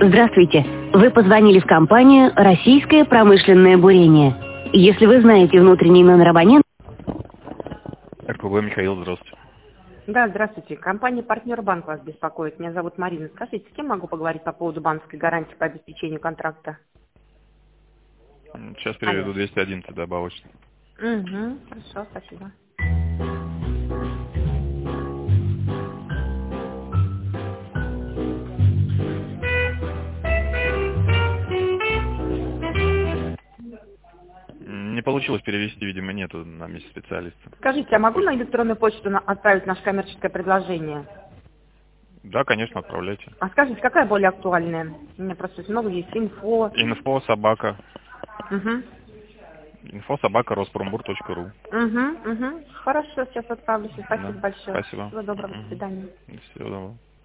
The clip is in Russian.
Здравствуйте. Вы позвонили в компанию «Российское промышленное бурение». Если вы знаете внутренний номер абонента... РКБ Михаил, здравствуйте. Да, здравствуйте. Компания «Партнер Банк» вас беспокоит. Меня зовут Марина. Скажите, с кем могу поговорить по поводу банковской гарантии по обеспечению контракта? Сейчас переведу 211 добавочно. Угу, хорошо, спасибо. Не получилось перевести, видимо, нету на месте специалиста. Скажите, а могу на электронную почту отправить наше коммерческое предложение? Да, конечно, отправляйте. А скажите, какая более актуальная? У меня просто много есть инфо. Инфо собака. Угу. Инфо собака Роспромбур.ру. Угу. Хорошо, сейчас отправлю. Спасибо Да, большое. спасибо. Всего доброго, до свидания. Всего доброго.